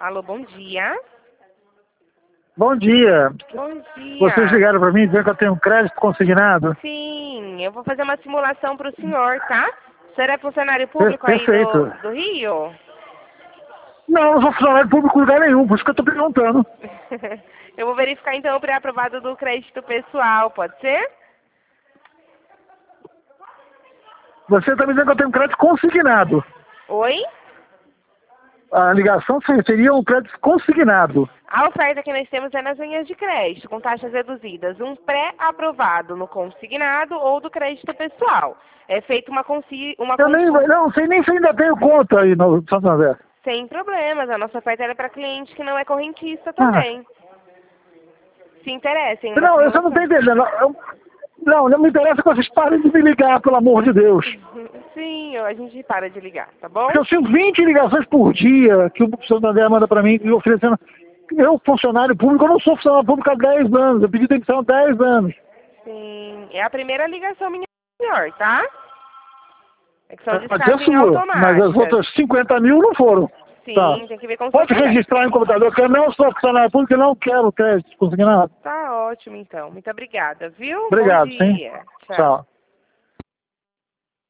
Alô, bom dia. Bom dia. Bom dia. Vocês ligaram para mim dizendo que eu tenho um crédito consignado? Sim, eu vou fazer uma simulação para o senhor, tá? O senhor é funcionário público aí Perfeito. do Rio? Não, eu não sou funcionário público em lugar nenhum, por isso que eu estou perguntando. Eu vou verificar então o pré-aprovado do crédito pessoal, pode ser? Você está me dizendo que eu tenho um crédito consignado. Oi? A ligação seria um crédito consignado. A oferta que nós temos é nas linhas de crédito, com taxas reduzidas. Um pré-aprovado no consignado ou do crédito pessoal. É feita uma Eu nem, consulta. não sei nem se ainda tenho conta aí no Santander. Sem problemas. A nossa oferta é para cliente que não é correntista também. Se interessem. Não, eu só não estou entendendo. Não me interessa que vocês parem de me ligar, pelo amor de Deus. Sim, a gente para de ligar, tá bom? Porque eu tenho 20 ligações por dia que o Santander manda para mim, oferecendo. Eu, funcionário público, eu não sou funcionário público há 10 anos. Eu pedi demissão há 10 anos. Sim, é a primeira ligação minha, senhor, tá? É que são Pode ser descargas sua, automáticas. mas as outras 50 mil não foram. Sim, Tá. tem que ver com o Pode seu crédito. registrar em computador que eu não sou funcionário público e não quero crédito consignado. Tá ótimo, então. Muito obrigada, viu? Obrigado, Bom sim. dia. Tchau. Tchau.